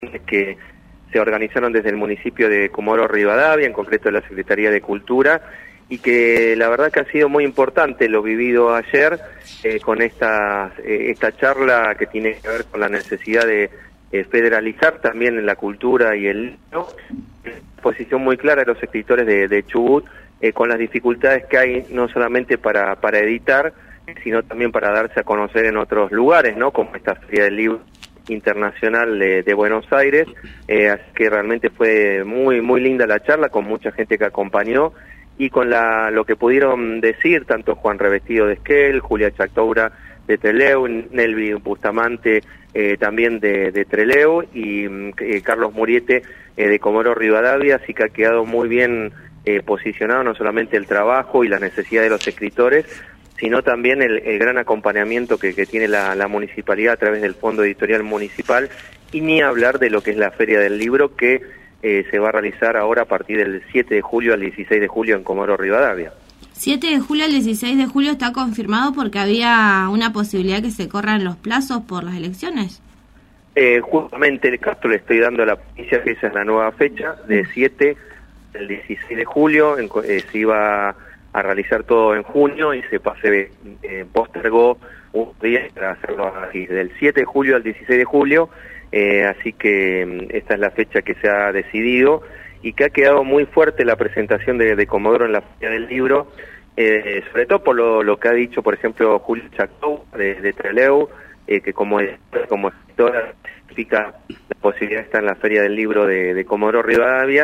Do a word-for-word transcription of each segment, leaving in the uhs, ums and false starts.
que se organizaron desde el municipio de Comodoro Rivadavia, en concreto de la Secretaría de Cultura, y que la verdad que ha sido muy importante lo vivido ayer eh, con esta, eh, esta charla que tiene que ver con la necesidad de eh, federalizar también en la cultura y el libro, posición muy clara de los escritores de, de Chubut, eh, con las dificultades que hay no solamente para, para editar, sino también para darse a conocer en otros lugares, ¿no? Como esta Feria del Libro Internacional de, de Buenos Aires, eh, así que realmente fue muy muy linda la charla, con mucha gente que acompañó, y con la lo que pudieron decir tanto Juan Revestido de Esquel, Julia Chactoura de Trelew, Nelvi Bustamante eh, también de, de Trelew, y eh, Carlos Muriete eh, de Comodoro Rivadavia, así que ha quedado muy bien eh, posicionado no solamente el trabajo y la necesidad de los escritores, sino también el, el gran acompañamiento que, que tiene la, la municipalidad a través del Fondo Editorial Municipal, y ni hablar de lo que es la Feria del Libro, que eh, se va a realizar ahora a partir del siete de julio al dieciséis de julio en Comodoro Rivadavia. siete de julio al dieciséis de julio está confirmado porque había una posibilidad que se corran los plazos por las elecciones. Eh, justamente el caso le estoy dando a la provincia que esa es la nueva fecha, de siete al dieciséis de julio, en, eh, se iba a realizar todo en junio y se pase, eh, postergó un día para hacerlo así, del siete de julio al dieciséis de julio, eh, así que esta es la fecha que se ha decidido y que ha quedado muy fuerte la presentación de, de Comodoro en la Feria del Libro, eh, sobre todo por lo, lo que ha dicho, por ejemplo, Julio Chactou de, de Trelew, eh, que como, como escritora significa la posibilidad está en la Feria del Libro de, de Comodoro Rivadavia,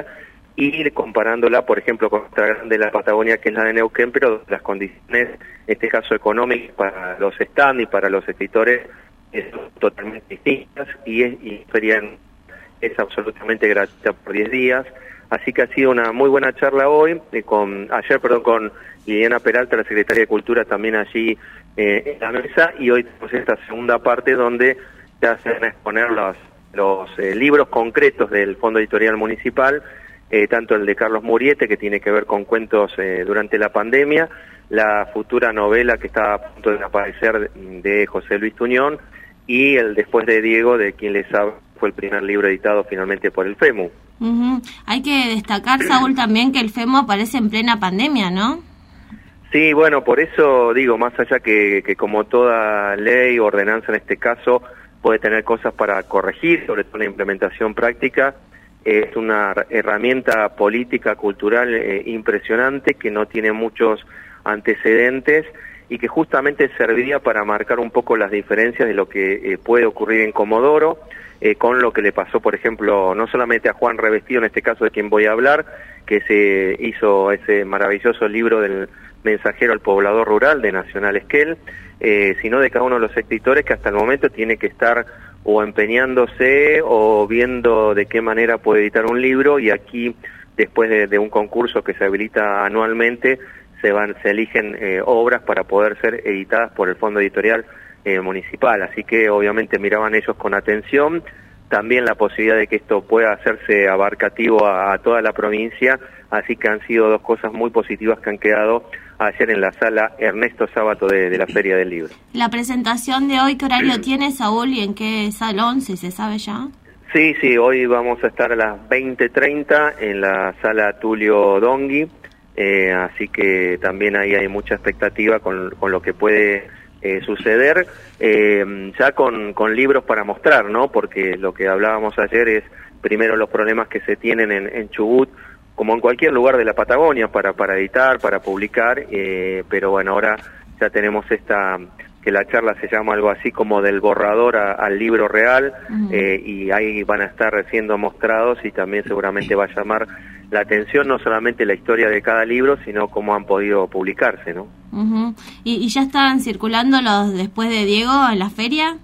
y comparándola, por ejemplo, con otra grande de la Patagonia, que es la de Neuquén, pero las condiciones, en este caso económicas, para los stands y para los escritores, son totalmente distintas, y es, y feria es absolutamente gratuita por diez días, así que ha sido una muy buena charla hoy, eh, con ayer, perdón, con Liliana Peralta, la Secretaria de Cultura, también allí eh, en la mesa, y hoy tenemos esta segunda parte donde ya se van a exponer los, los eh, libros concretos del Fondo Editorial Municipal, Eh, tanto el de Carlos Muriete, que tiene que ver con cuentos eh, durante la pandemia, la futura novela que está a punto de aparecer de José Luis Tuñón, y el Después de Diego, de quien les habla, fue el primer libro editado finalmente por el FEMU. Uh-huh. Hay que destacar, Saúl, también que el FEMU aparece en plena pandemia, ¿no? Sí, bueno, por eso digo, más allá que, que como toda ley o ordenanza en este caso, puede tener cosas para corregir, sobre todo la implementación práctica, es una herramienta política, cultural eh, impresionante, que no tiene muchos antecedentes y que justamente serviría para marcar un poco las diferencias de lo que eh, puede ocurrir en Comodoro, eh, con lo que le pasó, por ejemplo, no solamente a Juan Revestido, en este caso de quien voy a hablar, que se hizo ese maravilloso libro del Mensajero al Poblador Rural de Nacional Esquel, eh, sino de cada uno de los escritores que hasta el momento tiene que estar o empeñándose o viendo de qué manera puede editar un libro, y aquí, después de, de un concurso que se habilita anualmente, se van se eligen eh, obras para poder ser editadas por el Fondo Editorial eh, Municipal, así que obviamente miraban ellos con atención también la posibilidad de que esto pueda hacerse abarcativo a, a toda la provincia, así que han sido dos cosas muy positivas que han quedado ayer en la sala Ernesto Sábato de, de la Feria del Libro. La presentación de hoy, ¿qué horario tiene, Saúl, y en qué salón, si se sabe ya? Sí, sí, hoy vamos a estar a las veinte treinta en la sala Tulio Dongui, eh, así que también ahí hay mucha expectativa con, con lo que puede eh, suceder, eh, ya con, con libros para mostrar, ¿no? Porque lo que hablábamos ayer es primero los problemas que se tienen en, en Chubut, como en cualquier lugar de la Patagonia, para, para editar, para publicar, eh, pero bueno, ahora ya tenemos esta, que la charla se llama algo así como del borrador a, al libro real, uh-huh. eh, y ahí van a estar siendo mostrados, y también seguramente va a llamar la atención no solamente la historia de cada libro, sino cómo han podido publicarse, ¿no? Uh-huh. ¿Y, ¿Y ya están circulando los Después de Diego en la feria?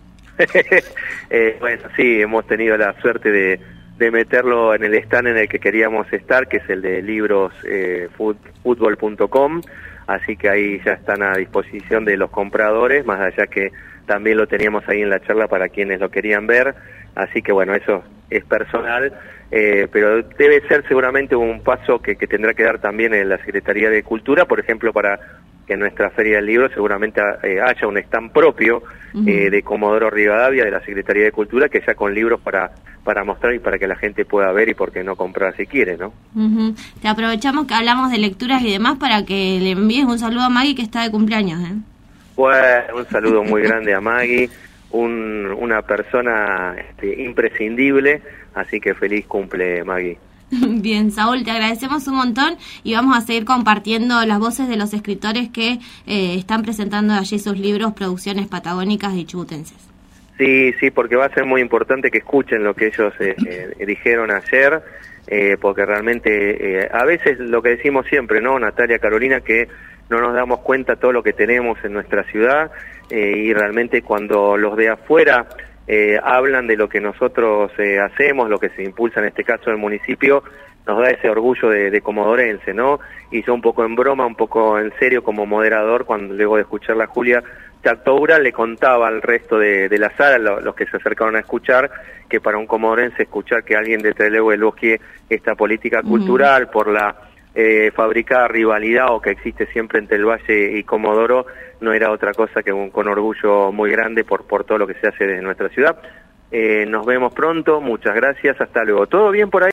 eh, bueno, sí, hemos tenido la suerte de de meterlo en el stand en el que queríamos estar, que es el de libros eh, fútbol punto com, así que ahí ya están a disposición de los compradores, más allá que también lo teníamos ahí en la charla para quienes lo querían ver, así que bueno, eso es personal, eh, pero debe ser seguramente un paso que, que tendrá que dar también en la Secretaría de Cultura, por ejemplo, para que en nuestra Feria del Libro seguramente eh, haya un stand propio uh-huh. eh, de Comodoro Rivadavia, de la Secretaría de Cultura, que ya con libros para para mostrar y para que la gente pueda ver y por qué no comprar si quiere, ¿no? Uh-huh. Te aprovechamos que hablamos de lecturas y demás para que le envíes un saludo a Maggie, que está de cumpleaños, ¿eh? Bueno, un saludo muy grande a Maggie, un, una persona este, imprescindible, así que feliz cumple, Maggie. Bien, Saúl, te agradecemos un montón y vamos a seguir compartiendo las voces de los escritores que eh, están presentando allí sus libros, producciones patagónicas y chubutenses. Sí, sí, porque va a ser muy importante que escuchen lo que ellos eh, eh, dijeron ayer, eh, porque realmente eh, a veces lo que decimos siempre, ¿no, Natalia, Carolina, que no nos damos cuenta todo lo que tenemos en nuestra ciudad eh, y realmente cuando los de afuera eh, hablan de lo que nosotros eh, hacemos, lo que se impulsa en este caso en el municipio, nos da ese orgullo de, de comodorense, ¿no? Y yo un poco en broma, un poco en serio como moderador, cuando luego de escuchar a Julia Chactoura, le contaba al resto de, de la sala, lo, los que se acercaron a escuchar, que para un comodorense escuchar que alguien de Trelew elogie esta política uh-huh. cultural por la eh, fabricada rivalidad o que existe siempre entre el Valle y Comodoro, no era otra cosa que un, con orgullo muy grande por, por todo lo que se hace desde nuestra ciudad. Eh, nos vemos pronto, muchas gracias, hasta luego. ¿Todo bien por ahí?